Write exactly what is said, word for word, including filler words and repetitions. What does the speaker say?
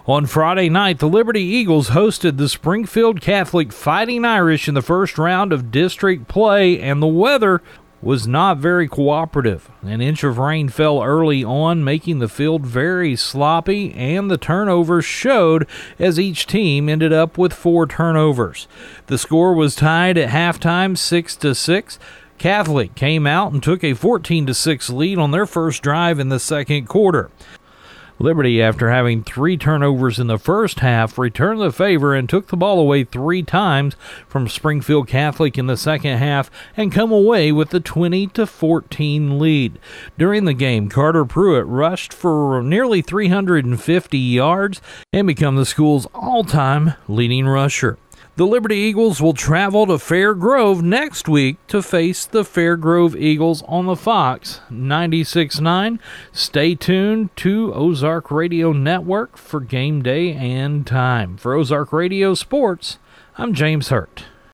On Friday night, the Liberty Eagles hosted the Springfield Catholic Fighting Irish in the first round of district play, and the weather was not very cooperative. An inch of rain fell early on, making the field very sloppy, and the turnovers showed as each team ended up with four turnovers. The score was tied at halftime, six to six. Catholic came out and took a fourteen to six lead on their first drive in the second quarter. Liberty, after having three turnovers in the first half, returned the favor and took the ball away three times from Springfield Catholic in the second half and come away with the twenty to fourteen lead. During the game, Carter Pruitt rushed for nearly three hundred fifty yards and became the school's all-time leading rusher. The Liberty Eagles will travel to Fair Grove next week to face the Fair Grove Eagles on the Fox ninety-six point nine. Stay tuned to Ozark Radio Network for game day and time. For Ozark Radio Sports, I'm James Hurt.